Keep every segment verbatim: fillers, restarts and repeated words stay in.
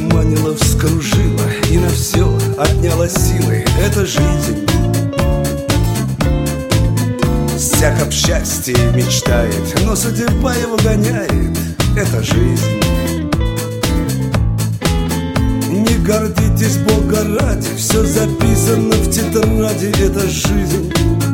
одурманила, вскружила и на все отняла силы. Это жизнь. Всяк об счастье мечтает, но судьба его гоняет. Это жизнь. Не гордитесь, Бога ради, все записано в тетради. Это жизнь.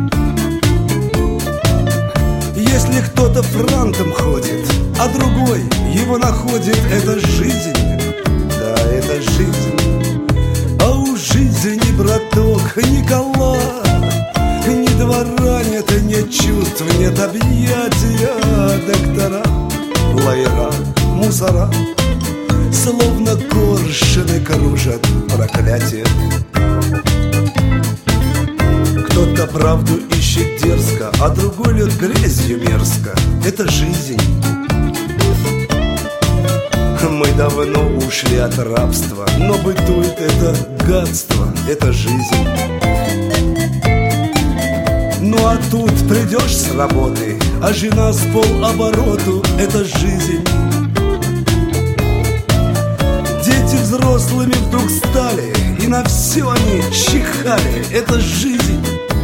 Если кто-то франтом ходит, а другой его находит, это жизнь. Да, это жизнь. А у жизни, браток, ни кола, ни двора нет, нет чувств, нет объятия. Доктора, лайера, мусора, словно коршуны кружат проклятие. Кто-то правду ищет дерзко, а другой льет грязью мерзко. Это жизнь. Мы давно ушли от рабства, но бытует это гадство. Это жизнь. Ну а тут придешь с работы, а жена с полобороту. Это жизнь. Дети взрослыми вдруг стали, и на все они чихали. Это жизнь.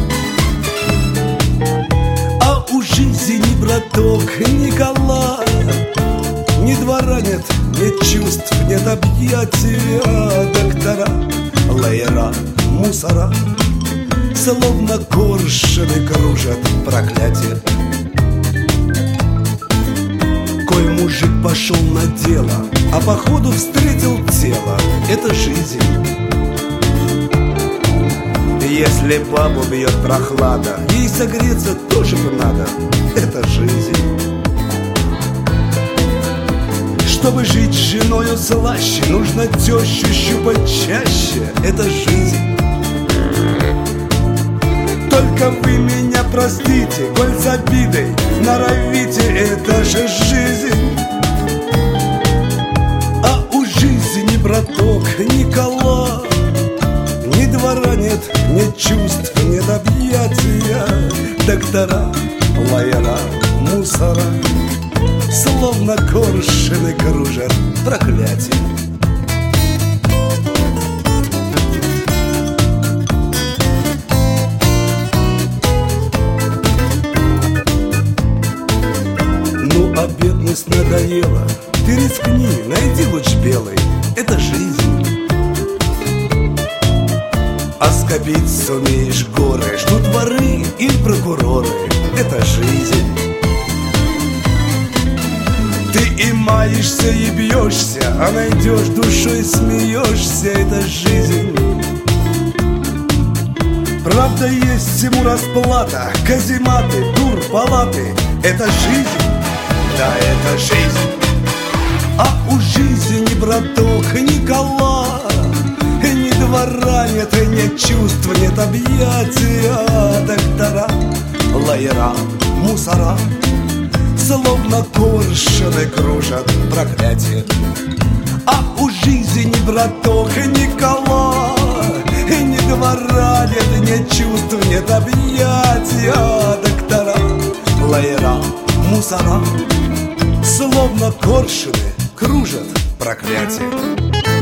А у жизни, браток, ни кола, ни двора нет, нет чувств, нет объятия. Доктора, лайера, мусора, словно коршуны кружат проклятие. Коль мужик пошел на дело, а походу встретил тело. Это жизнь. Если бабу бьет прохлада, ей согреться тоже бы надо. Это жизнь. Чтобы жить с женою слаще, нужно тещу щупать чаще. Это жизнь. Только вы меня простите, коль с обидой норовите. Это же жизнь. А у жизни, браток, ни кола, ни двора нет, нет чувств, нет объятия. Доктора, лайера, мусора, словно коршуны кружат проклятие. Ну а бедность надоела, ты рискни, найди луч белый. Это жизнь. А скопить сумеешь горы, ждут воры и прокуроры. Это жизнь. Ты и маешься, и бьешься, а найдешь душой, смеешься. Это жизнь. Правда, есть всему расплата, казематы, тур, палаты. Это жизнь. Да, это жизнь. А у жизни, браток, ни кола, ни двора нет, нет чувств, нет объятия. Доктора, лайера, мусора, словно коршуны кружат проклятие. А у жизни, браток, ни кола, ни двора нет, нет чувств, нет объятия. Доктора, лайера, мусора, словно коршуны кружат проклятие.